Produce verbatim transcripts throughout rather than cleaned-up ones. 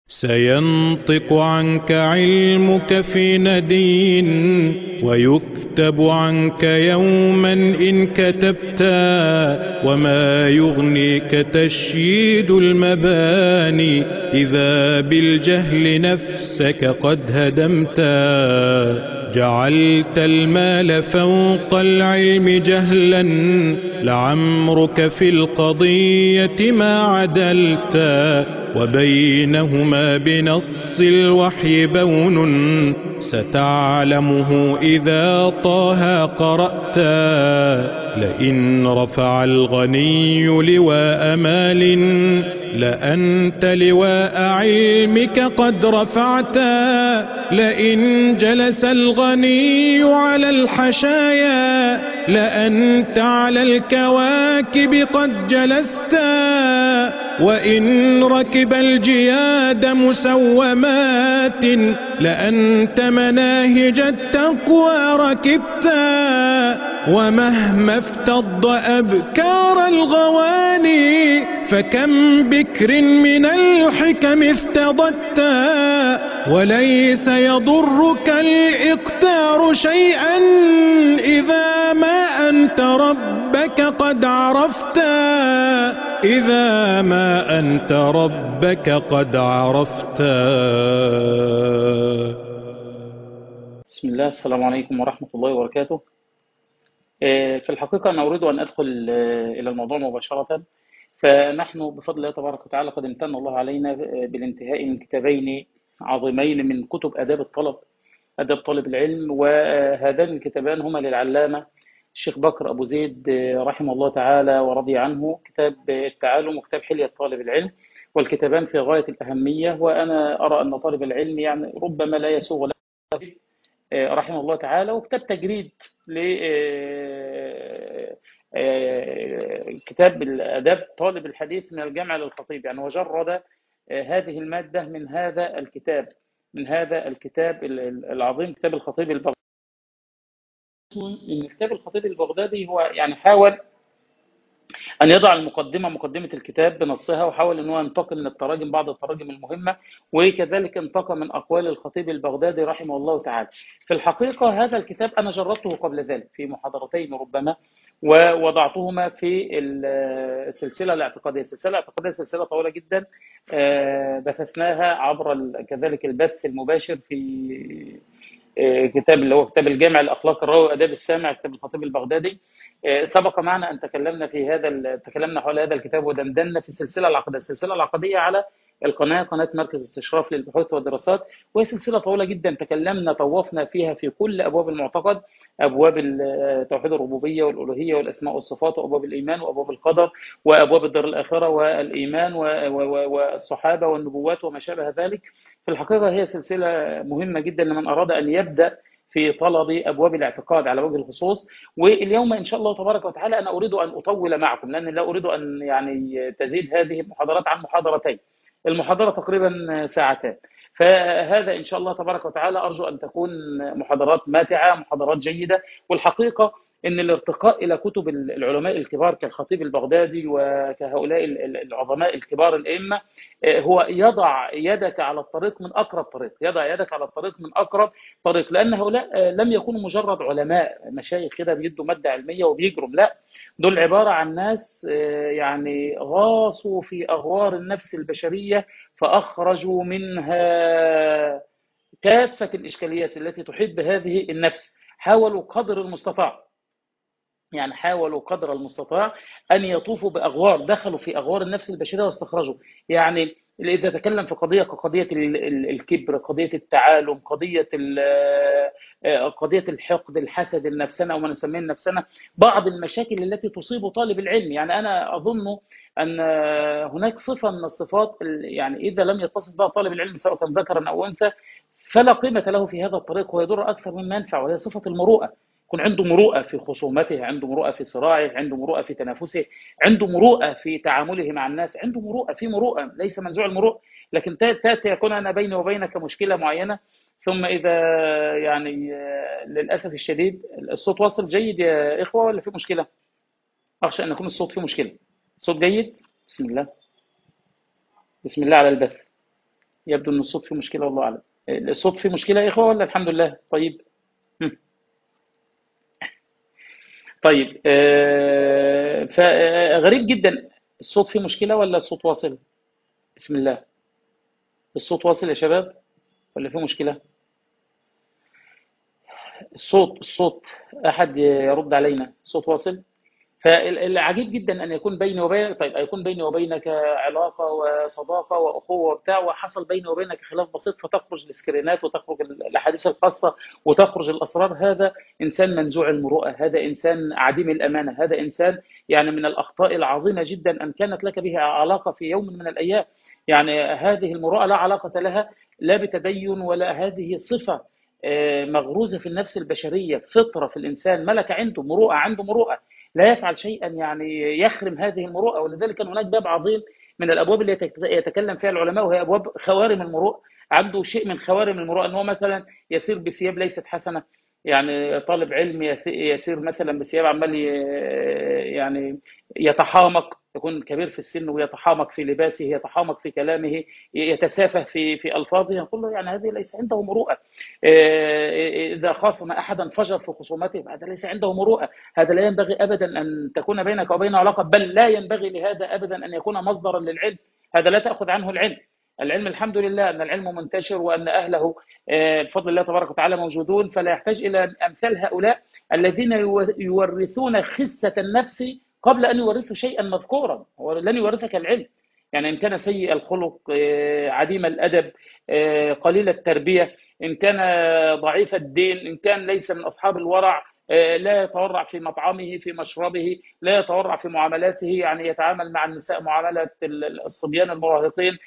سينطق عنك علمك في ندين ويكتب عنك يوما إن كتبتا، وما يغنيك تشييد المباني إذا بالجهل نفسك قد هدمتا. جعلت المال فوق العلم جهلا، لعمرك في القضية ما عدلتا، وبينهما بنص الوحي بون ستعلمه إذا طه قرأتا. لئن رفع الغني لواء مال، لأنت لواء علمك قد رفعتا. لئن جلس الغني على الحشايا، لأنت على الكواكب قد جلستا. وإن ركب الجياد مسومات، لأنت مناهج التقوى ركبتا. ومهما افتض أبكار الغواني، فكم بكر من الحكم افتضتا. وليس يضرك الإقتار شيئا إذا ما أنت ربك قد عرفتا. إذا ما أنت ربك قد عرفتا. بسم الله. السلام عليكم ورحمة الله وبركاته. في الحقيقة أنا أريد أن أدخل إلى الموضوع مباشرة. فنحن بفضل الله تبارك وتعالى قد امتن الله علينا بالانتهاء من كتابين عظيمين من كتب آداب الطلب، آداب طالب العلم. وهذان الكتابان هما للعلامة الشيخ بكر أبو زيد رحمه الله تعالى ورضي عنه، كتاب التعالم وكتاب حلية طالب العلم، والكتابان في غاية الأهمية. وأنا أرى أن طالب العلم يعني ربما لا يسوغ له رحمه الله تعالى. وكتاب تجريد لكتاب الآداب طالب الحديث من الجامع للخطيب، يعني وجرد هذه المادة من هذا الكتاب من هذا الكتاب العظيم، كتاب الخطيب البغدادي. إن كتاب الخطيب البغدادي هو يعني حاول أن يضع المقدمة مقدمة الكتاب بنصها، وحاول أنه ينتقل من التراجم بعض التراجم المهمة، وكذلك انتقى من أقوال الخطيب البغدادي رحمه الله تعالى. في الحقيقة هذا الكتاب أنا جربته قبل ذلك في محاضرتين ربما، ووضعتهما في السلسلة الاعتقادية. السلسلة الاعتقادية سلسلة طويلة جدا بثثناها عبر كذلك البث المباشر في كتاب اللي هو كتاب الجامع الأخلاق الراوي وآداب السامع، كتاب الخطيب البغدادي. سبق معنا أن تكلمنا في هذا تكلمنا حول هذا الكتاب ودندنا في السلسلة العقدية السلسلة العقدية على القناة، قناة مركز استشراف للبحوث والدراسات. وهي سلسلة طويلة جدا تكلمنا طوفنا فيها في كل أبواب المعتقد، أبواب توحيد الربوبية والألوهية والأسماء والصفات، وأبواب الإيمان وأبواب القدر وأبواب الدار الآخرة والإيمان والصحابة والنبوات وما شابه ذلك. في الحقيقة هي سلسلة مهمة جدا لمن أراد أن يبدأ في طلب أبواب الاعتقاد على وجه الخصوص. واليوم إن شاء الله تبارك وتعالى أنا أريد أن أطول معكم، لأن لا أريد أن يعني تزيد هذه المحاضرات عن محاضرتين. المحاضرة تقريبا ساعتين، فهذا إن شاء الله تبارك وتعالى أرجو أن تكون محاضرات ماتعة، محاضرات جيدة. والحقيقة أن الارتقاء إلى كتب العلماء الكبار كالخطيب البغدادي وكهؤلاء العظماء الكبار الأئمة هو يضع يدك على الطريق من أقرب طريق يضع يدك على الطريق من أقرب طريق لأن هؤلاء لم يكونوا مجرد علماء مشايخ كده بيدوا مادة علمية وبيجرم، لا، دول عبارة عن ناس يعني غاصوا في أغوار النفس البشرية فأخرجوا منها كافة الإشكاليات التي تحيط بهذه النفس. حاولوا قدر المستطاع يعني حاولوا قدر المستطاع أن يطوفوا بأغوار، دخلوا في أغوار النفس البشرية واستخرجوا. يعني إذا تكلم في قضية كقضية الكبر، قضية التعالم، قضية قضية الحقد، الحسد، النفسنة أو ما نسميه النفسنة، بعض المشاكل التي تصيب طالب العلم. يعني أنا أظن أن هناك صفة من الصفات يعني إذا لم يتصف بها طالب العلم سواء كان ذكرا أو أنثى فلا قيمة له في هذا الطريق ويضر أكثر مما ينفع، وهي صفة المروءة. يكون عنده مروءة في خصومته، عنده مروءة في صراعه، عنده مروءة في تنافسه، عنده مروءة في تعامله مع الناس، عنده مروءة في مروءة، ليس منزوع المروءة. لكن تأتي يكون أنا بيني وبينك مشكلة معينة، ثم إذا يعني للأسف الشديد الصوت واصل جيد يا إخوة ولا في مشكلة؟ أخشى أن يكون الصوت فيه مشكلة. صوت جيد؟ بسم الله بسم الله على البث. يبدو ان الصوت فيه مشكله، والله اعلم. الصوت فيه مشكله يا اخوه ولا الحمد لله؟ طيب. هم. طيب، آه، فغريب جدا. الصوت فيه مشكله ولا الصوت واصل؟ بسم الله. الصوت واصل يا شباب ولا فيه مشكله؟ الصوت الصوت احد يرد علينا؟ الصوت واصل؟ فالعجيب جدا ان يكون بيني وبينك، طيب يكون بيني وبينك علاقه وصداقه واخوه وبتاع، وحصل بيني وبينك خلاف بسيط فتخرج السكرينات وتخرج الاحاديث الخاصه وتخرج الاسرار. هذا انسان منزوع المروءه، هذا انسان عديم الامانه، هذا انسان يعني من الاخطاء العظيمه جدا ان كانت لك به علاقه في يوم من الايام. يعني هذه المروءه لا علاقه لها لا بتدين، ولا هذه صفه آه، مغروزه في النفس البشريه، فطره في الانسان، ملك عنده مروءه، عنده مروءه، لا يفعل شيئا يعني يخرم هذه المروءه. ولذلك كان هناك باب عظيم من الابواب اللي يتكلم فيها العلماء، وهي ابواب خوارم المروءه. عنده شيء من خوارم المروءه ان هو مثلا يسير بثياب ليست حسنه، يعني طالب علم يسير مثلا بثياب عمال يعني يتحامق، يكون كبير في السن ويتحامق في لباسه، يتحامق في كلامه، يتسافه في في الفاظه، يقول له يعني هذه ليس عنده مروءه. اذا خاصم احدا فجر في خصومته، هذا ليس عنده مروءه. هذا لا ينبغي ابدا ان تكون بينك وبينه علاقه، بل لا ينبغي لهذا ابدا ان يكون مصدرا للعلم. هذا لا تاخذ عنه العلم. العلم الحمد لله ان العلم منتشر وان اهله بفضل الله تبارك وتعالى موجودون، فلا يحتاج الى امثال هؤلاء الذين يورثون خسه النفس قبل ان يورثوا شيئا مذكورا. هو لن يورثك العلم. يعني ان كان سيء الخلق، عديم الادب، قليل التربيه، ان كان ضعيف الدين، ان كان ليس من اصحاب الورع، لا يتورع في مطعمه في مشربه، لا يتورع في معاملاته، يعني يتعامل مع النساء معامله الصبيان المراهقين،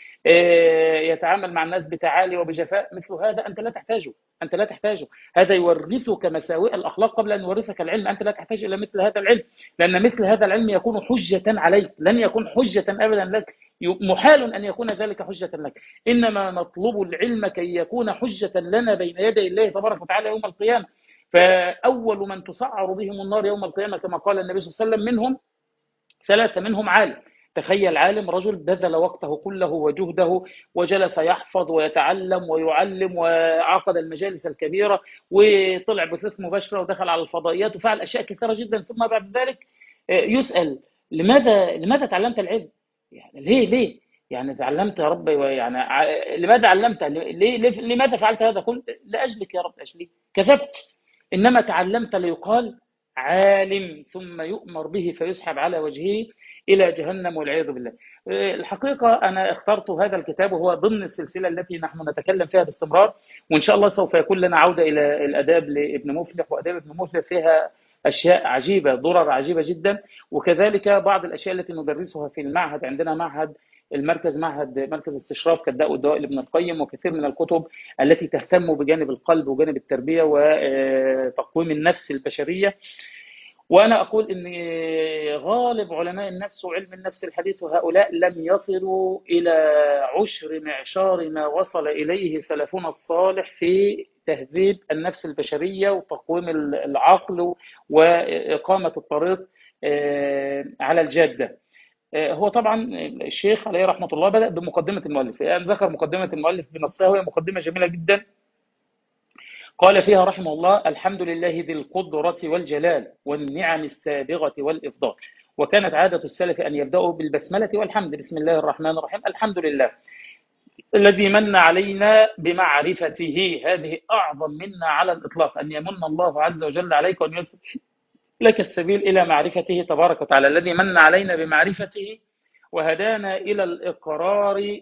يتعامل مع الناس بتعالي وبجفاء. مثل هذا انت لا تحتاجه، انت لا تحتاجه. هذا يورثك مساوئ الاخلاق قبل ان يورثك العلم. انت لا تحتاج الى مثل هذا العلم، لان مثل هذا العلم يكون حجه عليك، لن يكون حجه ابدا لك، محال ان يكون ذلك حجه لك. انما نطلب العلم كي يكون حجه لنا بين يدي الله تبارك وتعالى يوم القيامه. فاول من تسعر بهم النار يوم القيامه كما قال النبي صلى الله عليه وسلم منهم ثلاثه، منهم عالم. تخيل عالم، رجل بذل وقته كله وجهده وجلس يحفظ ويتعلم ويعلم وعقد المجالس الكبيره وطلع بثوث مباشره ودخل على الفضائيات وفعل اشياء كثيره جدا، ثم بعد ذلك يسال لماذا لماذا تعلمت العلم؟ يعني ليه ليه يعني تعلمت يا رب، يعني لماذا علمت؟ ليه, ليه لماذا فعلت هذا كله؟ لاجلك يا رب، اجلي كذبت. انما تعلمت ليقال عالم ثم يؤمر به فيسحب على وجهه الى جهنم والعياذ بالله. الحقيقه انا اخترت هذا الكتاب وهو ضمن السلسله التي نحن نتكلم فيها باستمرار، وان شاء الله سوف يكون لنا عوده الى الاداب لابن مفلح. واداب ابن مفلح فيها اشياء عجيبه، ضرر عجيبه جدا، وكذلك بعض الاشياء التي ندرسها في المعهد. عندنا معهد المركز، معهد مركز استشراف كالداء والدواء لابن القيم، وكثير من الكتب التي تهتم بجانب القلب وجانب التربيه وتقويم النفس البشريه. وأنا أقول إن غالب علماء النفس وعلم النفس الحديث وهؤلاء لم يصلوا إلى عشر معشار ما وصل إليه سلفنا الصالح في تهذيب النفس البشرية وتقويم العقل وإقامة الطريق على الجادة. هو طبعا الشيخ عليه رحمة الله بدأ بمقدمة المؤلف، يعني ذكر مقدمة المؤلف بنصها، وهي مقدمة جميلة جدا. قال فيها رحمه الله: الحمد لله ذي القدرة والجلال والنعم السابغة والإفضال. وكانت عادة السلف أن يبدأوا بالبسملة والحمد، بسم الله الرحمن الرحيم، الحمد لله الذي من علينا بمعرفته. هذه أعظم منا على الإطلاق، أن يمن الله عز وجل عليك وأن يسر لك السبيل إلى معرفته تبارك وتعالى، الذي من علينا بمعرفته وهدانا إلى الإقرار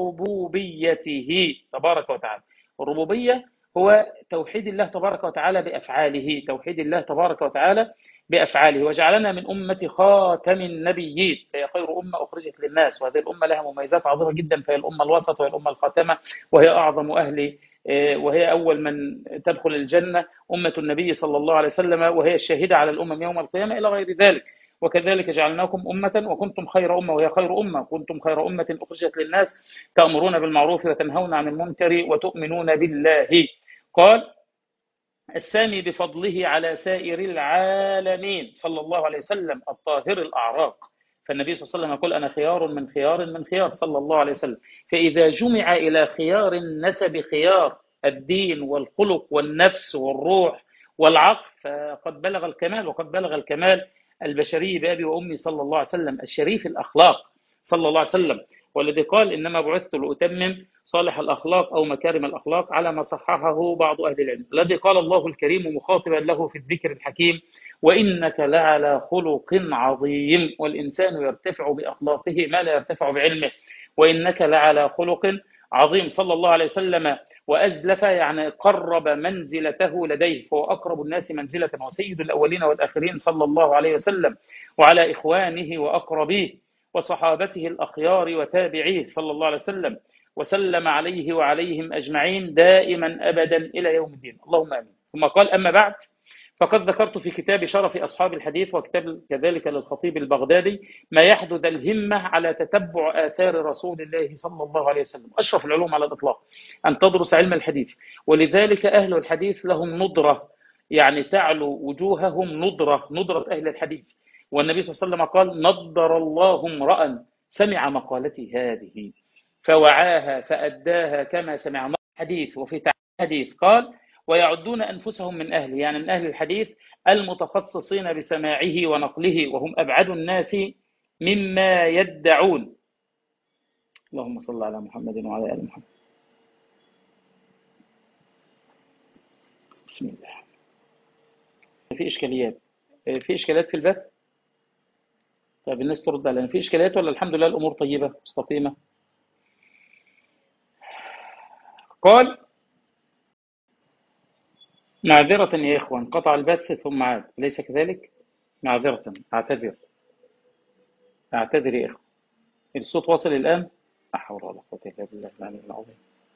بربوبيته تبارك وتعالى. الربوبية هو توحيد الله تبارك وتعالى بأفعاله، توحيد الله تبارك وتعالى بأفعاله. وجعلنا من أمة خاتم النبيين، فهي خير أمة أخرجت للناس، وهذه الأمة لها مميزات عظيمة جدا، فهي الأمة الوسط وهي الأمة الخاتمة وهي أعظم أهل، وهي أول من تدخل الجنة أمة النبي صلى الله عليه وسلم، وهي الشاهدة على الأمم يوم القيامة إلى غير ذلك. وكذلك جعلناكم أمة وكنتم خير أمة، وهي خير أمة، كنتم خير أمة أخرجت للناس تأمرون بالمعروف وتنهون عن المنكر وتؤمنون بالله. قال: السامي بفضله على سائر العالمين صلى الله عليه وسلم الطاهر الأعراق. فالنبي صلى الله عليه وسلم يقول أنا خيار من خيار من خيار صلى الله عليه وسلم. فإذا جمع إلى خيار النسب خيار الدين والخلق والنفس والروح والعقل فقد بلغ الكمال، وقد بلغ الكمال البشري بأبي وأمي صلى الله عليه وسلم الشريف الأخلاق صلى الله عليه وسلم، والذي قال إنما بعثت لأتمم صالح الأخلاق أو مكارم الأخلاق على ما صححه بعض أهل العلم، الذي قال الله الكريم مخاطبا له في الذكر الحكيم وإنك لعلى خلق عظيم، والإنسان يرتفع بأخلاقه ما لا يرتفع بعلمه، وإنك لعلى خلق عظيم صلى الله عليه وسلم. وأزلف يعني قرب منزلته لديه، فهو أقرب الناس منزلة وسيد الأولين والآخرين صلى الله عليه وسلم، وعلى إخوانه وأقربيه وصحابته الأخيار وتابعيه صلى الله عليه وسلم، وسلم عليه وعليهم أجمعين دائما أبدا إلى يوم الدين، اللهم آمين. ثم قال أما بعد، فقد ذكرت في كتاب شرف أصحاب الحديث وكتاب كذلك للخطيب البغدادي ما يحدث الهمة على تتبع آثار رسول الله صلى الله عليه وسلم، أشرف العلوم على الإطلاق أن تدرس علم الحديث، ولذلك أهل الحديث لهم ندرة، يعني تعلو وجوههم ندرة نضرة أهل الحديث. والنبي صلى الله عليه وسلم قال نضر الله امرأ سمع مقالتي هذه فوعاها فأداها كما سمع الحديث. وفي حديث قال ويعدون أنفسهم من أهله، يعني من أهل الحديث المتخصصين بسماعه ونقله، وهم أبعد الناس مما يدعون. اللهم صل على محمد وعلى آل محمد. بسم الله. في إشكاليات في إشكاليات في البث؟ طيب الناس ترد علينا، في إشكاليات ولا الحمد لله الأمور طيبة مستقيمة؟ قال معذرة يا إخوان قطع البث ثم عاد، أليس كذلك؟ معذرة، أعتذر أعتذر يا إخوان. الصوت واصل الآن؟ لا حول ولا قوة إلا بالله العلي العظيم.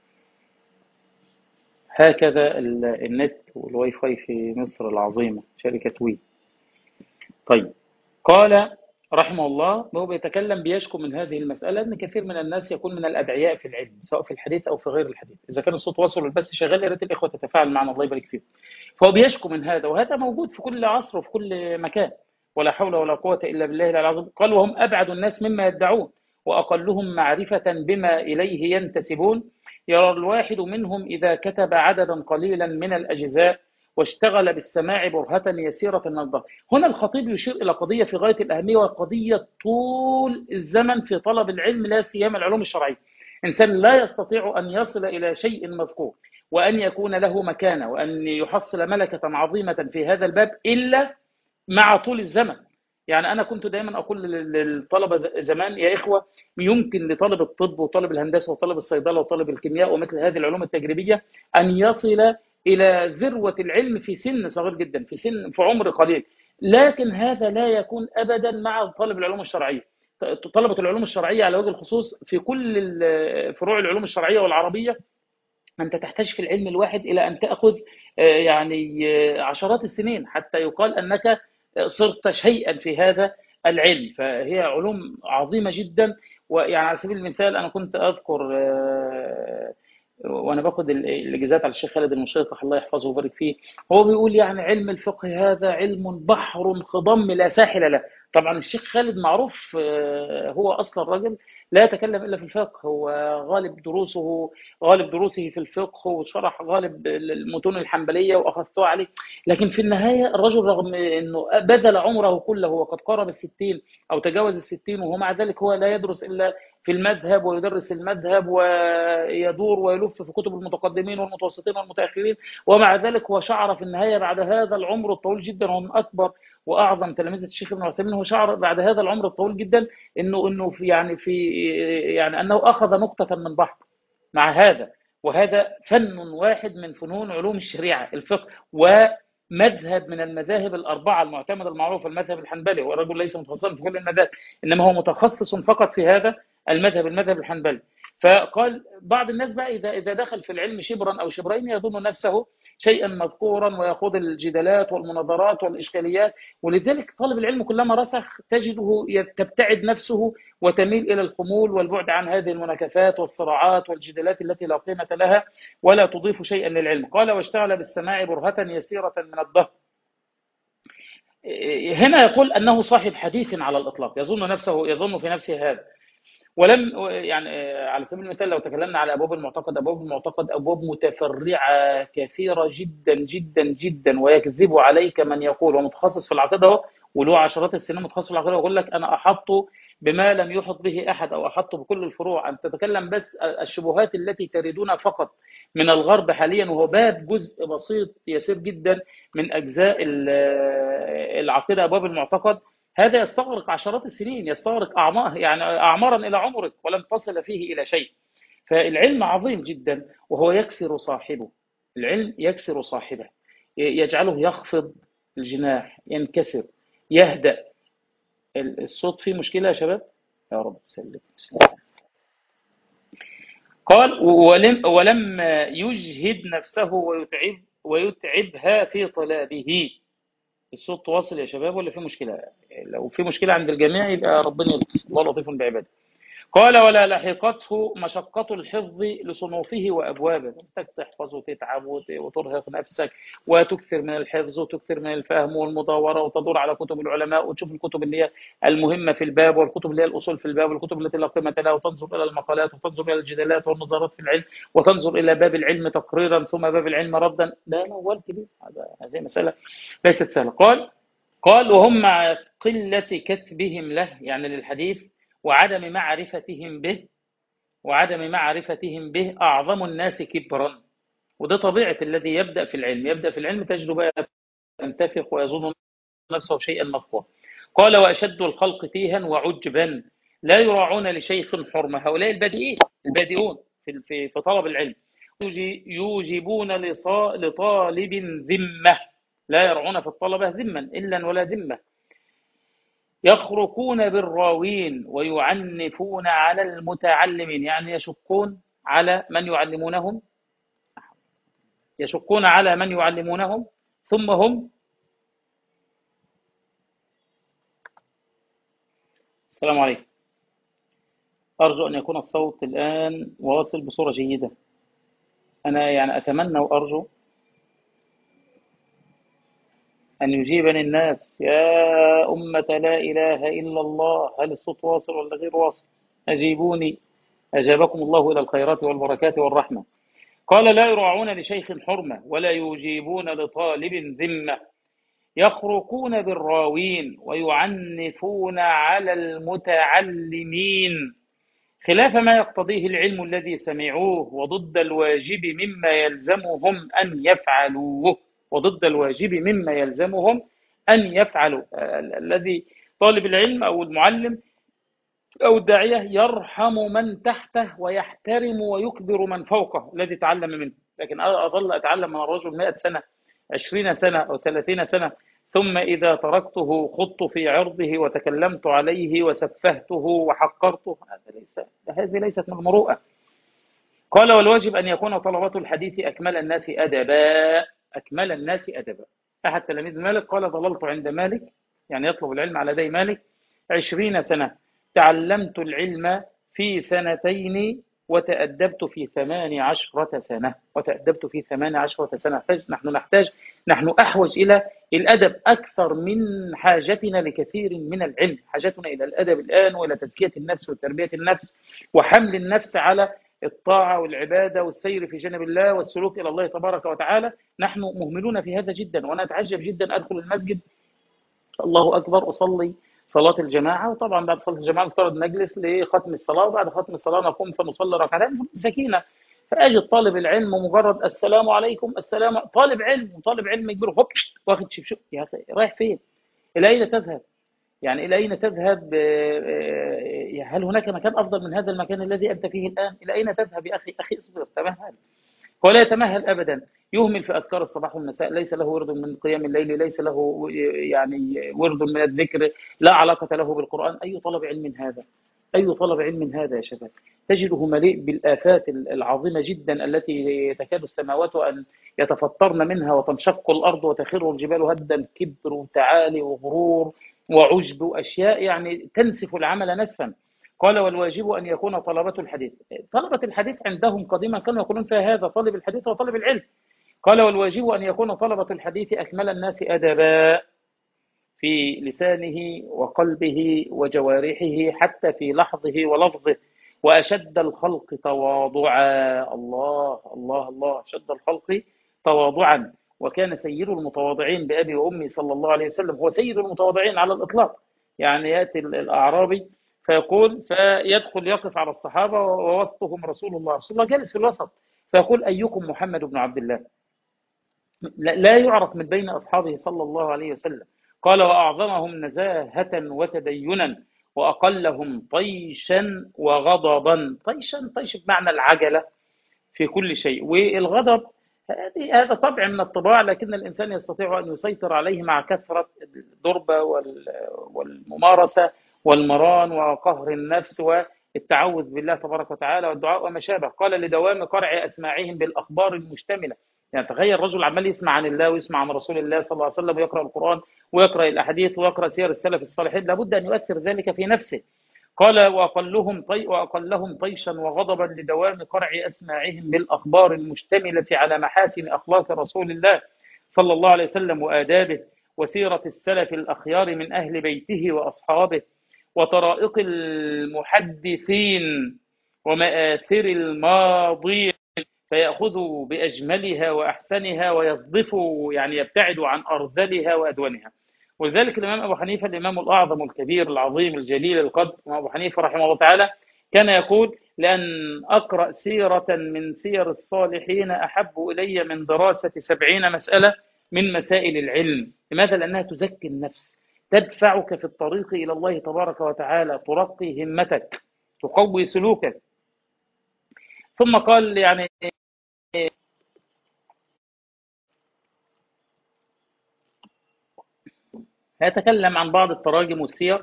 هكذا النت والواي فاي في مصر العظيمة شركة وي. طيب قال رحمه الله، وهو بيتكلم بيشكو من هذه المسألة أن كثير من الناس يكون من الأدعياء في العلم سواء في الحديث أو في غير الحديث. إذا كان الصوت واصل والبث شغال يا ريت الإخوة تتفاعل معنا الله يبارك فيكم. فهو بيشكو من هذا، وهذا موجود في كل عصر وفي كل مكان، ولا حول ولا قوة إلا بالله العظيم. قال وهم أبعد الناس مما يدعون وأقلهم معرفة بما إليه ينتسبون، يرى الواحد منهم إذا كتب عددا قليلا من الأجزاء واشتغل بالسماع برهة يسيرة من الظهر. هنا الخطيب يشير إلى قضية في غاية الأهمية، وقضية طول الزمن في طلب العلم لا سيما العلوم الشرعية. إنسان لا يستطيع أن يصل إلى شيء مذكور وأن يكون له مكانة وأن يحصل ملكة عظيمة في هذا الباب إلا مع طول الزمن. يعني أنا كنت دائما أقول للطلبة زمان يا إخوة، يمكن لطالب الطب وطالب الهندسة وطالب الصيدلة وطالب الكيمياء ومثل هذه العلوم التجريبية أن يصل إلى ذروة العلم في سن صغير جدا، في سن في عمر قليل، لكن هذا لا يكون أبدا مع طالب العلوم الشرعية. طلبة العلوم الشرعية على وجه الخصوص في كل فروع العلوم الشرعية والعربية أنت تحتاج في العلم الواحد إلى أن تأخذ يعني عشرات السنين حتى يقال أنك صرت شيئا في هذا العلم. فهي علوم عظيمة جدا. ويعني على سبيل المثال أنا كنت أذكر وأنا باخد الإجازات على الشيخ خالد المشيطح الله يحفظه ويبارك فيه، هو بيقول يعني علم الفقه هذا علم بحر خضم لا ساحل له. طبعا الشيخ خالد معروف هو أصلا رجل لا يتكلم إلا في الفقه، هو غالب دروسه غالب دروسه في الفقه، وشرح غالب المتون الحنبلية وأخذته عليه. لكن في النهاية الرجل رغم أنه بذل عمره كله وقد قارب الستين أو تجاوز الستين، وهو مع ذلك هو لا يدرس إلا في المذهب ويدرس المذهب ويدور ويلف في كتب المتقدمين والمتوسطين والمتأخرين، ومع ذلك هو شعر في النهاية بعد هذا العمر الطويل جدا، ومن أكبر وأعظم تلاميذ الشيخ ابن عثيمين، هو شعر بعد هذا العمر الطويل جدا إنه إنه في يعني في يعني أنه أخذ نقطة من بحر مع هذا. وهذا فن واحد من فنون علوم الشريعة الفقه، ومذهب من المذاهب الأربعة المعتمدة المعروفة المذهب الحنبلي. والرجل ليس متخصصا في كل المذاهب إنما هو متخصص فقط في هذا المذهب المذهب الحنبلي. فقال بعض الناس بقى إذا إذا دخل في العلم شبرا أو شبرين يظن نفسه شيئا مذكورا ويخوض الجدالات والمناظرات والإشكاليات. ولذلك طالب العلم كلما رسخ تجده تبتعد نفسه وتميل إلى الخمول والبعد عن هذه المناكفات والصراعات والجدالات التي لا قيمة لها ولا تضيف شيئا للعلم. قال واشتغل بالسماع برهة يسيرة من الدهر. هنا يقول أنه صاحب حديث على الإطلاق، يظن نفسه يظن في نفسه هذا. ولم يعني على سبيل المثال لو تكلمنا على أبواب المعتقد، أبواب المعتقد أبواب متفرعة كثيرة جدا جدا جدا، ويكذب عليك من يقول ومتخصص في العقيدة وله عشرات السنين متخصص في العقيدة ويقول لك أنا أحط بما لم يحط به أحد أو أحط بكل الفروع. أن تتكلم بس الشبهات التي تريدون فقط من الغرب حاليا، وهو باب جزء بسيط يسير جدا من أجزاء العقيدة أبواب المعتقد. هذا يستغرق عشرات السنين، يستغرق أعمار يعني أعمارا إلى عمرك ولن تصل فيه إلى شيء. فالعلم عظيم جدا وهو يكسر صاحبه، العلم يكسر صاحبه، يجعله يخفض الجناح، ينكسر، يهدأ. الصوت فيه مشكلة يا شباب؟ يا رب سلم. بسم الله. قال ولم ولما يجهد نفسه ويتعب ويتعبها في طلابه. الصوت واصل يا شباب ولا في مشكلة؟ لو في مشكلة عند الجميع يبقى ربنا يلطف، الله لطيف بعباده. قال ولا لحقته مشقة الحفظ لصنوفه وأبوابه، انك تحفظ وتتعب وترهق نفسك وتكثر من الحفظ وتكثر من الفهم والمداورة وتدور على كتب العلماء وتشوف الكتب اللي هي المهمة في الباب والكتب اللي هي الأصول في الباب والكتب التي لا قيمة لها، وتنظر إلى المقالات وتنظر إلى الجدالات والنظارات في العلم وتنظر إلى باب العلم تقريرا ثم باب العلم ردا. ده موال كبير، هذه مسألة ليست سهلة. قال قال وهم مع قلة كتبهم له يعني للحديث وعدم معرفتهم به وعدم معرفتهم به أعظم الناس كبرا. وده طبيعة الذي يبدأ في العلم، يبدأ في العلم تجد بقى ينتفخ ويظن نفسه شيئا مذكورا. قال وأشد الخلق تيها وعجبا لا يراعون لشيخ حرمة. هؤلاء البادئين البادئون في في في طلب العلم يوجبون لطالب ذمة، لا يرعون في الطلبة ذما إلا ولا ذمة. يخرقون بالراوين ويعنفون على المتعلمين، يعني يشقون على من يعلمونهم يشقون على من يعلمونهم ثم هم. السلام عليكم. أرجو أن يكون الصوت الآن واصل بصورة جيدة. أنا يعني أتمنى وأرجو أن يجيبني الناس. يا أمة لا إله إلا الله، هل الصوت واصل ولا غير واصل؟ أجيبوني. أجابكم الله إلى الخيرات والبركات والرحمة. قال لا يراعون لشيخ حرمة ولا يجيبون لطالب ذمة. يخرقون بالراوين ويعنفون على المتعلمين خلاف ما يقتضيه العلم الذي سمعوه وضد الواجب مما يلزمهم أن يفعلوه وضد الواجب مما يلزمهم أن يفعلوا. الذي طالب العلم أو المعلم أو الداعية يرحم من تحته ويحترم ويكبر من فوقه الذي تعلم منه. لكن أظل أتعلم من الرجل مئة سنة عشرين سنة أو ثلاثين سنة ثم إذا تركته خضت في عرضه وتكلمت عليه وسفهته وحقرته. هذا ليس هذه ليست من المروءة. قال والواجب أن يكون طلبة الحديث أكمل الناس أدبا. أكمل الناس أدبا. أحد تلاميذ مالك قال ظللت عند مالك يعني يطلب العلم على يدي مالك عشرين سنة، تعلمت العلم في سنتين وتأدبت في ثمان عشرة سنة وتأدبت في ثمان عشرة سنة. نحن نحتاج نحن أحوج إلى الأدب أكثر من حاجتنا لكثير من العلم. حاجتنا إلى الأدب الآن وإلى تزكية النفس وتربية النفس وحمل النفس على الطاعة والعبادة والسير في جانب الله والسلوك إلى الله تبارك وتعالى. نحن مهملون في هذا جدا، وأنا أتعجب جدا أدخل المسجد الله أكبر أصلي صلاة الجماعة، وطبعا بعد صلاة الجماعة نفترض نجلس لختم الصلاة، وبعد ختم الصلاة نقوم فنصلي ركعتين سكينة. فأجد طالب العلم مجرد السلام عليكم السلام، طالب علم وطالب علم يكبر هوب واخد شبشب. يا أخي رايح فين؟ إلى أين تذهب؟ يعني إلى أين تذهب؟ هل هناك مكان أفضل من هذا المكان الذي أنت فيه الآن؟ إلى أين تذهب يا أخي؟ أخي اصبر تمهل. ولا يتمهل أبدا، يهمل في أذكار الصباح والمساء، ليس له ورد من قيام الليل، ليس له يعني ورد من الذكر، لا علاقة له بالقرآن. أي طلب علم هذا؟ أي طلب علم هذا يا شباب؟ تجده مليء بالآفات العظيمة جدا التي تكاد السماوات أن يتفطرن منها وتنشق الأرض وتخر الجبال هدا. كبر وتعالي وغرور وعجب وأشياء يعني تنسف العمل نسفا. قال والواجب أن يكون طلبة الحديث. طلبة الحديث عندهم قديما كانوا يقولون فيها هذا طالب الحديث وطالب العلم. قال والواجب أن يكون طلبة الحديث أكمل الناس أدبا في لسانه وقلبه وجوارحه حتى في لحظه ولفظه، وأشد الخلق تواضعا. الله الله الله، أشد الخلق تواضعا. وكان سيد المتواضعين بأبي وأمي صلى الله عليه وسلم، هو سيد المتواضعين على الإطلاق. يعني يأتي الأعرابي فيقول، فيدخل يقف على الصحابة ووسطهم رسول الله، رسول الله جالس في الوسط، فيقول أيكم محمد بن عبد الله؟ لا يعرف من بين أصحابه صلى الله عليه وسلم. قال وأعظمهم نزاهة وتدينا وأقلهم طيشا وغضبا. طيشا، طيش بمعنى العجلة في كل شيء، والغضب هذا طبع من الطباع، لكن الإنسان يستطيع أن يسيطر عليه مع كثرة الضربة والممارسة والمران وقهر النفس والتعوذ بالله تبارك وتعالى والدعاء وما شابه. قال لدوام قرع أسماعهم بالأخبار المشتملة. يعني تخيل رجل عمال يسمع عن الله ويسمع عن رسول الله صلى الله عليه وسلم ويقرأ القرآن ويقرأ الأحاديث ويقرأ سير السلف الصالحين، لابد أن يؤثر ذلك في نفسه. قال وأقلهم طي وأقلهم طيشا وغضبا لدوام قرع أسماعهم بالأخبار المشتملة على محاسن أخلاق رسول الله صلى الله عليه وسلم وآدابه وسيرة السلف الأخيار من أهل بيته وأصحابه وطرائق المحدثين ومآثر الماضين، فيأخذوا بأجملها وأحسنها ويصدفوا، يعني يبتعدوا عن أرذلها وأدونها. ولذلك الإمام أبو حنيفة، الإمام الأعظم الكبير العظيم الجليل القدر أبو حنيفة رحمه الله تعالى، كان يقول لأن أقرأ سيرة من سير الصالحين أحب إلي من دراسة سبعين مسألة من مسائل العلم. لماذا؟ لأنها تزكي النفس، تدفعك في الطريق إلى الله تبارك وتعالى، ترقي همتك، تقوي سلوكك. ثم قال يعني هيتكلم عن بعض التراجم والسير،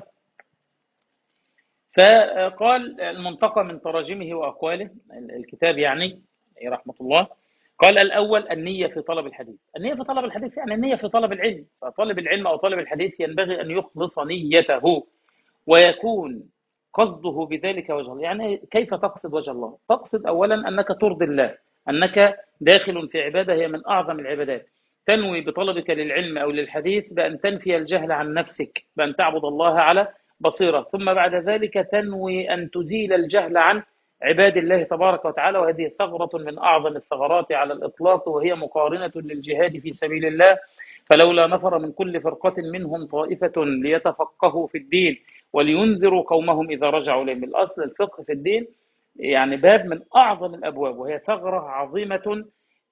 فقال المنتقى من تراجمه وأقواله الكتاب يعني رحمة الله. قال الأول النية في طلب الحديث. النية في طلب الحديث يعني النية في طلب العلم. فطالب العلم أو طالب الحديث ينبغي أن يخلص نيته ويكون قصده بذلك وجه الله. يعني كيف تقصد وجه الله؟ تقصد أولا أنك ترضي الله، أنك داخل في عبادة هي من أعظم العبادات. تنوي بطلبك للعلم أو للحديث بأن تنفي الجهل عن نفسك، بأن تعبد الله على بصيرة. ثم بعد ذلك تنوي أن تزيل الجهل عن عباد الله تبارك وتعالى، وهذه ثغرة من أعظم الثغرات على الإطلاق، وهي مقارنة للجهاد في سبيل الله. فلولا نفر من كل فرقة منهم طائفة ليتفقهوا في الدين ولينذروا قومهم إذا رجعوا إليهم. الأصل الفقه في الدين يعني باب من أعظم الأبواب، وهي ثغرة عظيمة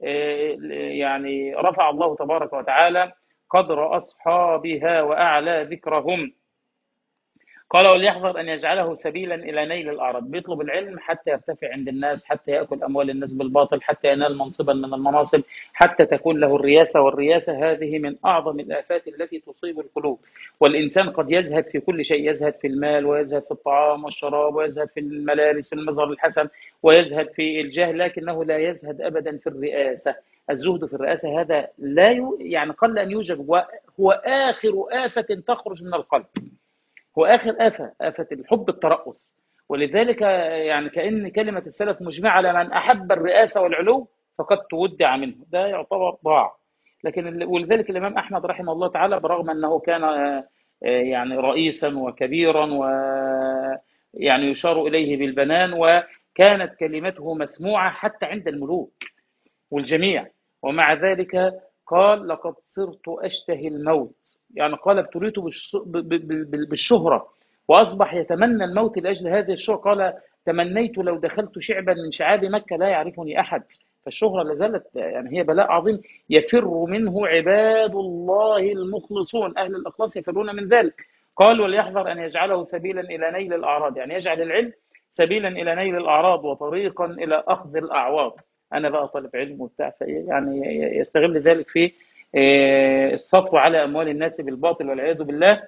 يعني رفع الله تبارك وتعالى قدر أصحابها وأعلى ذكرهم. قال وليحذر أن يجعله سبيلا إلى نيل الأعراض. بيطلب العلم حتى يرتفع عند الناس، حتى يأكل أموال الناس بالباطل، حتى ينال منصبا من المناصب، حتى تكون له الرياسة. والرياسة هذه من أعظم الآفات التي تصيب القلوب. والإنسان قد يزهد في كل شيء، يزهد في المال ويزهد في الطعام والشراب ويزهد في الملابس في المظهر الحسن ويزهد في الجاه، لكنه لا يزهد أبدا في الرئاسة. الزهد في الرئاسة هذا لا ي... يعني قل أن يوجد، وهو آخر آفة تخرج من القلب، هو آخر آفة، آفة الحب الترأس. ولذلك يعني كأن كلمة السلف مجمعة على من أحب الرئاسة والعلو فقد تودع منه، ده يعتبر ضاع. لكن ولذلك الإمام أحمد رحمه الله تعالى برغم أنه كان يعني رئيسا وكبيرا ويعني يشار إليه بالبنان، وكانت كلمته مسموعة حتى عند الملوك والجميع، ومع ذلك قال لقد صرت أشتهي الموت. يعني قال ابتليت بالشهرة وأصبح يتمنى الموت لأجل هذه الشهرة. قال تمنيت لو دخلت شعبا من شعاب مكة لا يعرفني أحد. فالشهرة لازالت يعني هي بلاء عظيم يفر منه عباد الله المخلصون، أهل الإخلاص يفرون من ذلك. قال وليحذر أن يجعله سبيلا إلى نيل الأعراض، يعني يجعل العلم سبيلا إلى نيل الأعراض وطريقا إلى أخذ الأعواض. أنا بقى طالب علم وبتاع، يعني يستغل ذلك في السطو على أموال الناس بالباطل والعياذ بالله.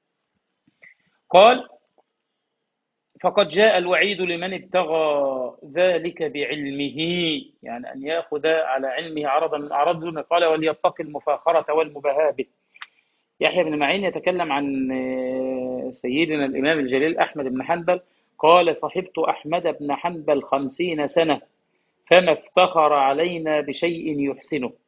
قال فقد جاء الوعيد لمن ابتغى ذلك بعلمه، يعني أن يأخذ على علمه عرضا من أعراض دونه. قال وليتقي المفاخرة والمباهاة به. يحيى بن معين يتكلم عن سيدنا الإمام الجليل أحمد بن حنبل، قال صحبت أحمد بن حنبل خمسين سنة فما افتخر علينا بشيء يحسنه.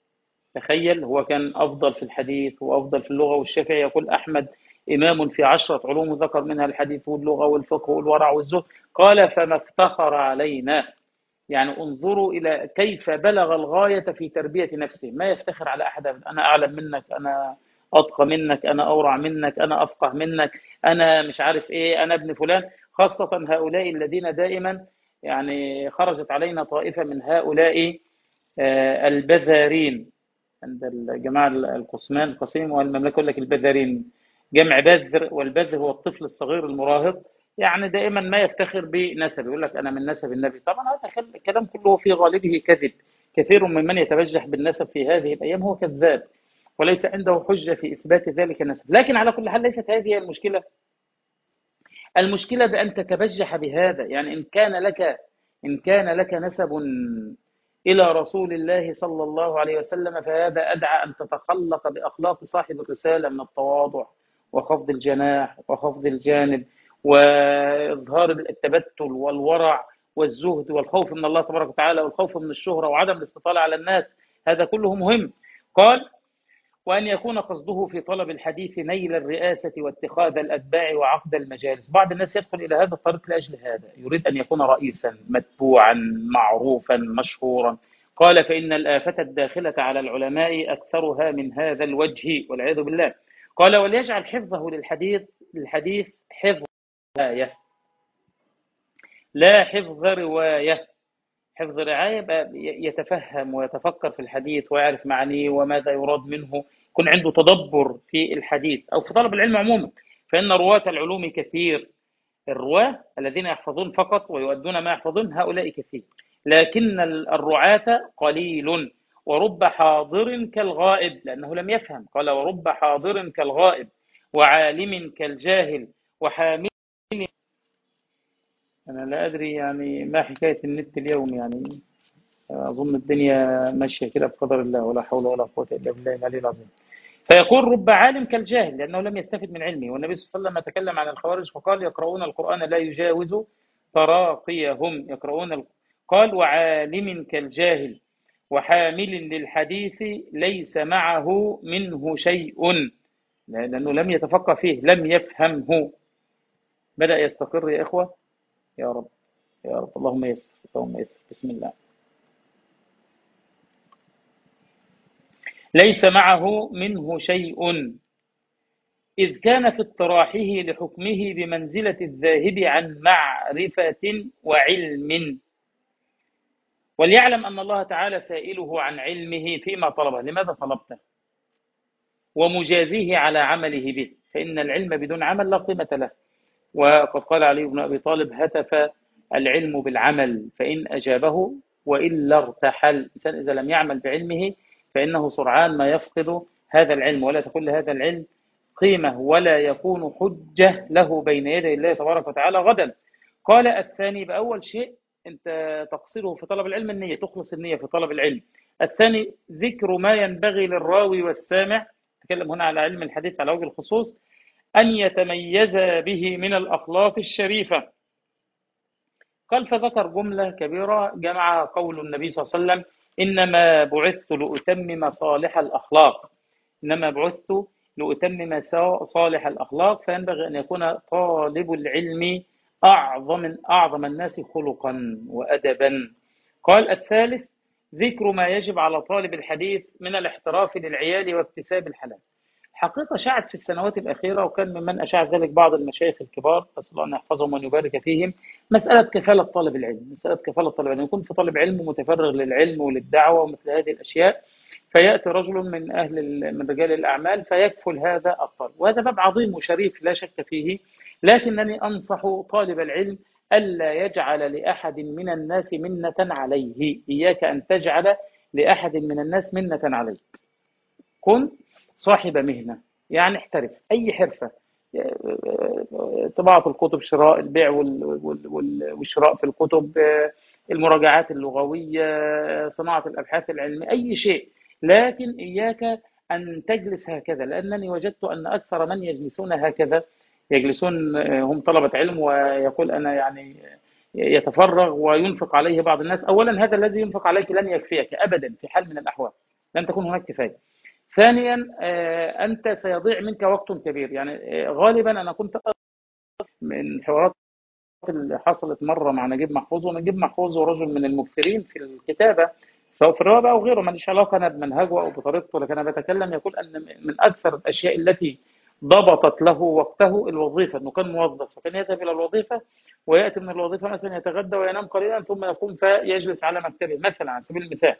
تخيل، هو كان أفضل في الحديث وأفضل في اللغة، والشافعي يقول أحمد إمام في عشرة علوم ذكر منها الحديث واللغة والفقه والورع والزهد. قال فما افتخر علينا. يعني انظروا إلى كيف بلغ الغاية في تربية نفسه، ما يفتخر على أحد. أنا أعلم منك، أنا أتقى منك، أنا أورع منك، أنا أفقه منك، أنا مش عارف إيه، أنا ابن فلان. خاصة هؤلاء الذين دائما يعني خرجت علينا طائفة من هؤلاء آه، البذارين. عند الجماعة القسمان القسيم والمملكة يقول لك البذرين، جمع بذر، والبذر هو الطفل الصغير المراهق. يعني دائما ما يفتخر بنسب، يقول لك أنا من نسب النبي. طبعا هذا الكلام كله في غالبه كذب. كثير ممن يتبجح بالنسب في هذه الأيام هو كذاب، وليس عنده حجة في إثبات ذلك النسب. لكن على كل حال ليست هذه المشكلة. المشكلة بأن تتبجح بهذا. يعني إن كان لك إن كان لك نسب إلى رسول الله صلى الله عليه وسلم، فهذا أدعى أن تتخلق بأخلاق صاحب الرسالة من التواضع وخفض الجناح وخفض الجانب وإظهار التبتل والورع والزهد والخوف من الله تبارك وتعالى والخوف من الشهرة وعدم الاستطالة على الناس. هذا كله مهم. قال وأن يكون قصده في طلب الحديث نيل الرئاسة واتخاذ الأتباع وعقد المجالس. بعض الناس يدخل إلى هذا الطريق لأجل هذا، يريد أن يكون رئيسا متبوعا معروفا مشهورا. قال فإن الآفة الداخلة على العلماء أكثرها من هذا الوجه والعياذ بالله. قال وليجعل حفظه للحديث الحديث حفظ رواية لا حفظ رواية. حفظ رعاية بقى يتفهم ويتفكر في الحديث ويعرف معانيه وماذا يراد منه، يكون عنده تدبر في الحديث أو في طلب العلم عموما. فإن رواة العلوم كثير. الرواة الذين يحفظون فقط ويؤدون ما يحفظون هؤلاء كثير، لكن الرعاة قليل. ورب حاضر كالغائب، لأنه لم يفهم. قال ورب حاضر كالغائب وعالم كالجاهل وحامل. أنا لا أدري يعني ما حكاية النت اليوم، يعني أظن الدنيا ماشية كده بقدر الله، ولا حول ولا قوة إلا بالله العلي العظيم. فيقول رب عالم كالجاهل، لأنه لم يستفد من علمه. والنبي صلى الله عليه وسلم تكلم عن الخوارج فقال يقرؤون القرآن لا يجاوز تراقيهم. يقرؤون ال... قال وعالم كالجاهل وحامل للحديث ليس معه منه شيء، لأنه لم يتفقه فيه، لم يفهمه. بدأ يستقر يا إخوة. يا رب يا رب، اللهم يسر اللهم يسر. بسم الله. ليس معه منه شيء، إذ كان في اطراحه لحكمه بمنزلة الذاهب عن معرفة وعلم. وليعلم أن الله تعالى سائله عن علمه فيما طلبه. لماذا طلبته؟ ومجازيه على عمله به، فإن العلم بدون عمل لا قيمة له. وقد قال علي بن أبي طالب هتف العلم بالعمل فإن أجابه وإلا ارتحل. الإنسان إذا لم يعمل بعلمه فإنه سرعان ما يفقد هذا العلم، ولا تكون لهذا العلم قيمة، ولا يكون حجة له بين يدي الله تبارك وتعالى غدا. قال الثاني، بأول شيء أنت تقصده في طلب العلم النية، تخلص النية في طلب العلم. الثاني ذكر ما ينبغي للراوي والسامع، تكلم هنا على علم الحديث على وجه الخصوص، أن يتميز به من الأخلاق الشريفة. قال فذكر جملة كبيرة جمع قول النبي صلى الله عليه وسلم إنما بعثت لأتمم صالح الأخلاق. إنما بعثت لأتمم صالح الأخلاق. فينبغي أن يكون طالب العلم أعظم أعظم الناس خلقا وأدبا. قال الثالث ذكر ما يجب على طالب الحديث من الاحتراف للعيال واكتساب الحلال. حقيقة شاعت في السنوات الأخيرة، وكان ممن أشاع ذلك بعض المشايخ الكبار، أسأل الله أن يحفظهم وأن يبارك فيهم، مسألة كفالة طالب العلم. مسألة كفالة طالب العلم، يكون في طالب علم متفرغ للعلم وللدعوة ومثل هذه الأشياء، فيأتي رجل من أهل من رجال الأعمال فيكفل هذا الطالب. وهذا باب عظيم وشريف لا شك فيه، لكنني أنصح طالب العلم ألا يجعل لأحد من الناس منة عليه. إياك أن تجعل لأحد من الناس منة عليك. كن صاحب مهنة، يعني احترف أي حرفة، طباعة الكتب، شراء البيع والشراء في الكتب، المراجعات اللغوية، صناعة الأبحاث العلمية، أي شيء. لكن إياك أن تجلس هكذا، لأنني وجدت أن أكثر من يجلسون هكذا يجلسون هم طلبة علم، ويقول أنا يعني يتفرغ وينفق عليه بعض الناس. أولا هذا الذي ينفق عليك لن يكفيك أبدا في حال من الأحوال. لن تكون هناك كفاية. ثانيا أنت سيضيع منك وقت كبير. يعني غالبا أنا كنت من حوارات اللي حصلت مرة مع نجيب محفوظ، ونجيب محفوظ هو رجل من المكثرين في الكتابة سواء في الرواية أو غيره، ماليش علاقة أنا بمنهجه أو بطريقته، لكن أنا بتكلم يقول أن من أكثر الأشياء التي ضبطت له وقته الوظيفة، أنه كان موظف فكان يذهب إلى الوظيفة ويأتي من الوظيفة مثلا يتغدى وينام قليلا ثم يقوم فيجلس على مكتبه مثلا على سبيل المثال.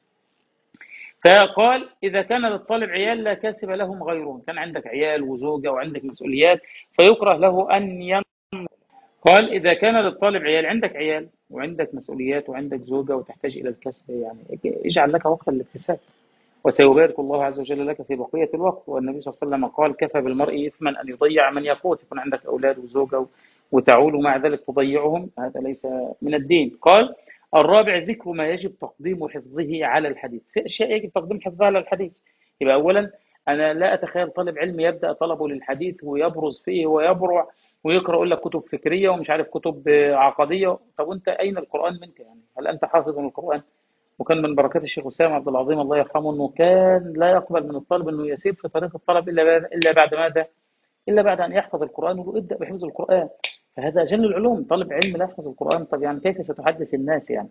فقال إذا كان للطالب عيال لا كاسب لهم غيرهم، كان عندك عيال وزوجة وعندك مسؤوليات فيكره له أن ين... قال إذا كان للطالب عيال، عندك عيال وعندك مسؤوليات وعندك زوجة وتحتاج إلى الكسب، يعني اجعل لك وقتا للاكتساب وسيبارك الله عز وجل لك في بقية الوقت. والنبي صلى الله عليه وسلم قال كفى بالمرء إثما أن يضيع من يقوت، يكون عندك أولاد وزوجة وتعول ومع ذلك تضيعهم، هذا ليس من الدين. قال الرابع ذكر ما يجب تقديم حفظه على الحديث. في أشياء يجب تقديم حفظها على الحديث. يبقى أولا أنا لا أتخيل طالب علم يبدأ طلبه للحديث ويبرز فيه ويبرع ويقرأ يقول لك كتب فكرية ومش عارف كتب عقدية. طب وأنت أين القرآن منك؟ يعني هل أنت حافظ من القرآن؟ وكان من بركات الشيخ أسامة عبد العظيم الله يرحمه أنه كان لا يقبل من الطالب أنه يسير في طريق الطلب إلا بعد إلا بعد ماذا؟ إلا بعد أن يحفظ القرآن، ويقول ابدأ بحفظ القرآن. فهذا أجل العلوم، طالب علم لا يحفظ القرآن، طب يعني كيف ستحدث الناس يعني؟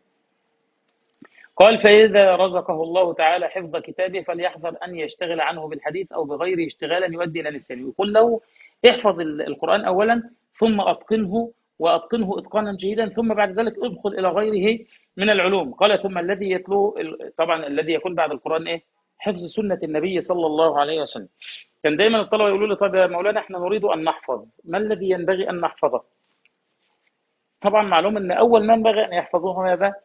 قال فإذا رزقه الله تعالى حفظ كتابه فليحذر أن يشتغل عنه بالحديث أو بغيره اشتغالا يؤدي إلى نسيانه. يقول له احفظ القرآن أولا ثم أتقنه وأتقنه إتقانا جيدا، ثم بعد ذلك ادخل إلى غيره من العلوم. قال ثم الذي يتلو، طبعا الذي يكون بعد القرآن إيه؟ حفظ سنة النبي صلى الله عليه وسلم. كان دايما الطلبة يقولوا لي طب يا مولانا احنا نريد أن نحفظ، ما الذي ينبغي أن نحفظه؟ طبعا معلوم أن أول ما ينبغي أن يحفظوه ماذا؟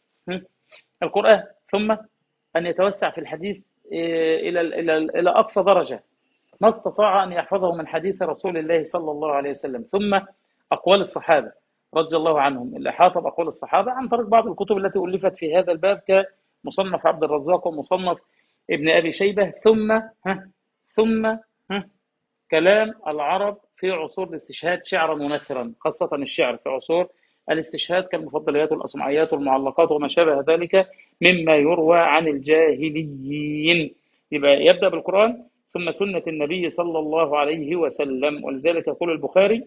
القرآن، ثم أن يتوسع في الحديث إلى إلى إلى أقصى درجة ما استطاع أن يحفظه من حديث رسول الله صلى الله عليه وسلم، ثم أقوال الصحابة رضي الله عنهم، اللي أحاط بأقوال الصحابة عن طريق بعض الكتب التي ألفت في هذا الباب كمصنف عبد الرزاق ومصنف ابن أبي شيبة، ثم ها ثم ها كلام العرب في عصور الاستشهاد شعرا ونثرا، خاصة الشعر في عصور الاستشهاد كالمفضليات والأصمعيات والمعلقات وما شابه ذلك مما يروى عن الجاهليين. يبقى يبدأ بالقرآن ثم سنة النبي صلى الله عليه وسلم. ولذلك يقول البخاري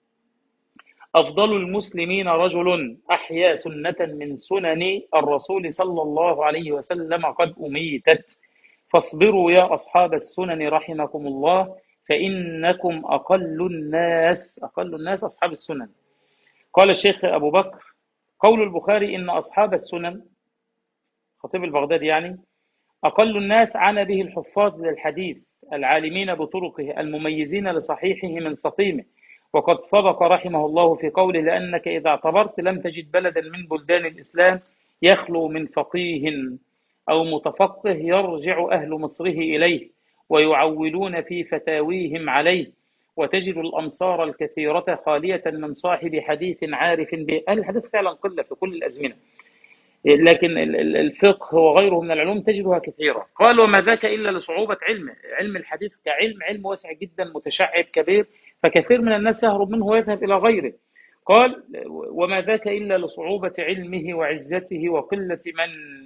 أفضل المسلمين رجل أحيا سنة من سنن الرسول صلى الله عليه وسلم قد أميتت، فاصبروا يا أصحاب السنن رحمكم الله فإنكم أقل الناس أقل الناس أصحاب السنن. قال الشيخ أبو بكر قول البخاري إن أصحاب السنن، خطيب البغدادي يعني، أقل الناس عانى به الحفاظ للحديث العالمين بطرقه المميزين لصحيحه من سقيمه، وقد سبق رحمه الله في قوله لأنك إذا اعتبرت لم تجد بلدا من بلدان الإسلام يخلو من فقيه أو متفقه يرجع أهل مصره إليه ويعولون في فتاويهم عليه، وتجد الأمصار الكثيرة خالية من صاحب حديث عارف به. أهل الحديث فعلا قلة في كل الأزمنة، لكن الفقه وغيره من العلوم تجدها كثيرة. قال وما ذاك إلا لصعوبة علمه، علم الحديث كعلم علم واسع جدا متشعب كبير، فكثير من الناس يهرب منه ويذهب إلى غيره. قال وما ذاك إلا لصعوبة علمه وعزته وقلة من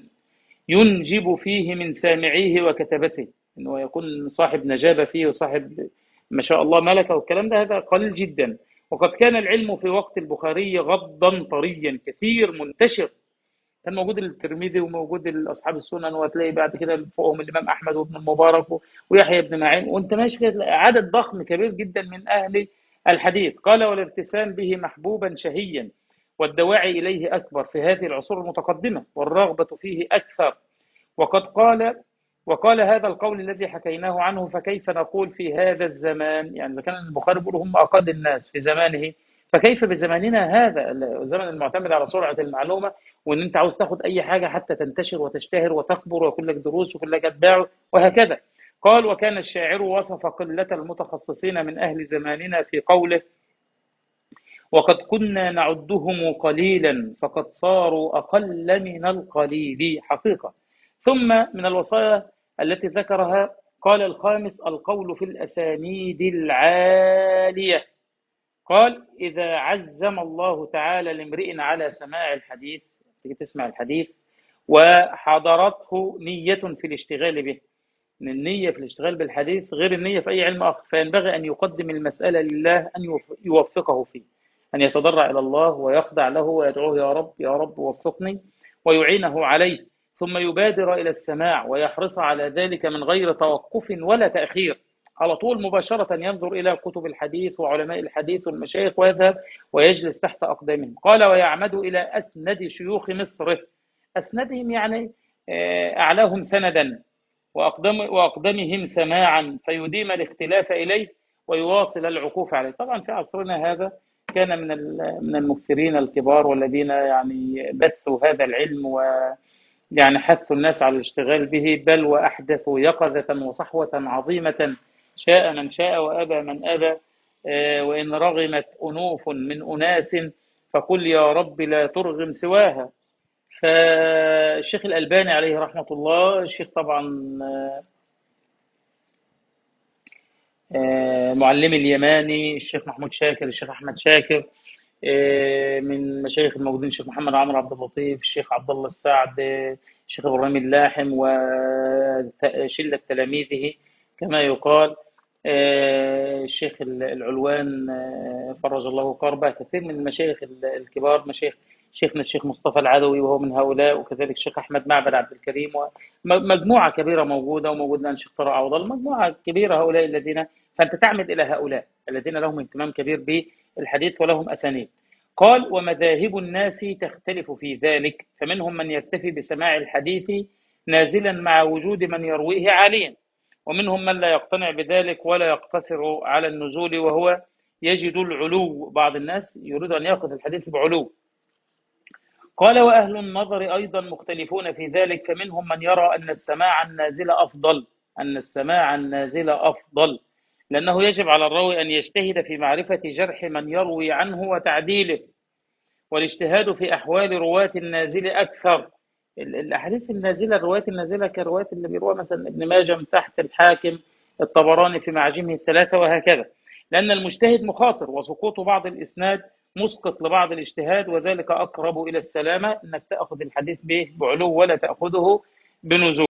ينجب فيه من سامعيه وكتبته، إنه يكون صاحب نجابة فيه وصاحب ما شاء الله ملكة والكلام ده، هذا قليل جدا. وقد كان العلم في وقت البخاري غضا طريا كثير منتشر، كان موجود الترمذي وموجود أصحاب السنن، وهتلاقي بعد كده فوقهم الإمام أحمد وابن المبارك ويحيى بن معين، وأنت ماشي كده عدد ضخم كبير جدا من أهل الحديث. قال والارتسام به محبوبا شهيا والدواعي إليه أكبر في هذه العصور المتقدمة والرغبة فيه أكثر. وقد قال وقال هذا القول الذي حكيناه عنه فكيف نقول في هذا الزمان، يعني إذا كان البخاري بيقول هم أقل الناس في زمانه فكيف بزماننا هذا الزمن المعتمد على سرعة المعلومة، وان انت عاوز تاخد اي حاجة حتى تنتشر وتشتهر وتكبر ويكون لك دروس ويكون لك اتباع وهكذا. قال وكان الشاعر وصف قلة المتخصصين من اهل زماننا في قوله وقد كنا نعدهم قليلا فقد صاروا اقل من القليل حقيقة. ثم من الوصايا التي ذكرها قال الخامس القول في الاسانيد العالية. قال إذا عزم الله تعالى لامرئ على سماع الحديث، تيجي تسمع الحديث وحضرته نية في الاشتغال به. إن النية في الاشتغال بالحديث غير النية في أي علم آخر، فينبغي أن يقدم المسألة لله أن يوفقه فيه، أن يتضرع إلى الله ويخضع له ويدعوه يا رب يا رب وفقني ويعينه عليه، ثم يبادر إلى السماع ويحرص على ذلك من غير توقف ولا تأخير، على طول مباشرة ينظر إلى كتب الحديث وعلماء الحديث والمشايخ ويذهب ويجلس تحت أقدامهم. قال ويعمد إلى أسند شيوخ مصر، أسندهم يعني أعلاهم سندا وأقدم وأقدمهم سماعا، فيديم الاختلاف إليه ويواصل العكوف عليه. طبعا في عصرنا هذا كان من من المكثرين الكبار والذين يعني بثوا هذا العلم ويعني حثوا الناس على الاشتغال به، بل وأحدثوا يقظة وصحوة عظيمة، شاء من شاء وأبى من أبى، وإن رغمت أنوف من أناس فقل يا رب لا ترغم سواها. فالشيخ الألباني عليه رحمة الله، الشيخ طبعا معلم اليماني، الشيخ محمود شاكر، الشيخ أحمد شاكر، من مشايخ الموجودين الشيخ محمد عمرو عبد اللطيف، الشيخ عبد الله السعد، الشيخ إبراهيم اللاحم وشلة تلاميذه كما يقال، الشيخ العلوان فرج الله كربه، كثير من المشايخ الكبار، مشايخ شيخنا الشيخ مصطفى العدوي وهو من هؤلاء، وكذلك الشيخ أحمد معبد عبد الكريم، ومجموعة كبيرة موجودة، وموجود لنا الشيخ طارق عوض، مجموعة كبيرة هؤلاء الذين، فأنت تعمد إلى هؤلاء الذين لهم اهتمام كبير بالحديث ولهم أسانيد. قال ومذاهب الناس تختلف في ذلك، فمنهم من يكتفي بسماع الحديث نازلا مع وجود من يرويه عاليا، ومنهم من لا يقتنع بذلك ولا يقتصر على النزول وهو يجد العلو، بعض الناس يريد أن يأخذ الحديث بعلو. قال وأهل النظر أيضا مختلفون في ذلك، فمنهم من يرى أن السماع النازل أفضل، أن السماع النازل أفضل لأنه يجب على الراوي أن يجتهد في معرفة جرح من يروي عنه وتعديله، والاجتهاد في أحوال رواة النازل أكثر. الأحاديث النازلة، الروايات النازلة كروايات اللي بيروها مثلا ابن ماجه من تحت، الحاكم، الطبراني في معاجمه الثلاثة وهكذا، لأن المجتهد مخاطر، وسقوط بعض الإسناد مسقط لبعض الاجتهاد، وذلك أقرب إلى السلامة، أنك تأخذ الحديث به بعلو ولا تأخذه بنزول.